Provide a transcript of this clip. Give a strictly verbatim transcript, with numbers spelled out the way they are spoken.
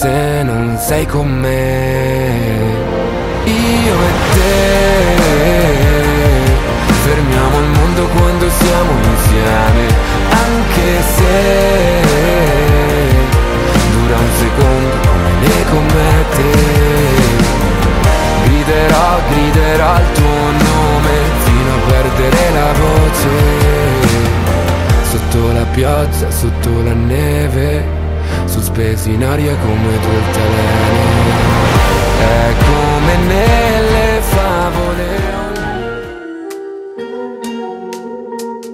se non sei con me. Io e te fermiamo il mondo quando siamo insieme, anche se dura un secondo come le comete. Griderò, griderò il tuo nome fino a perdere la voce. Sotto la pioggia, sotto la neve, sospesi in aria come due altalene. È come nelle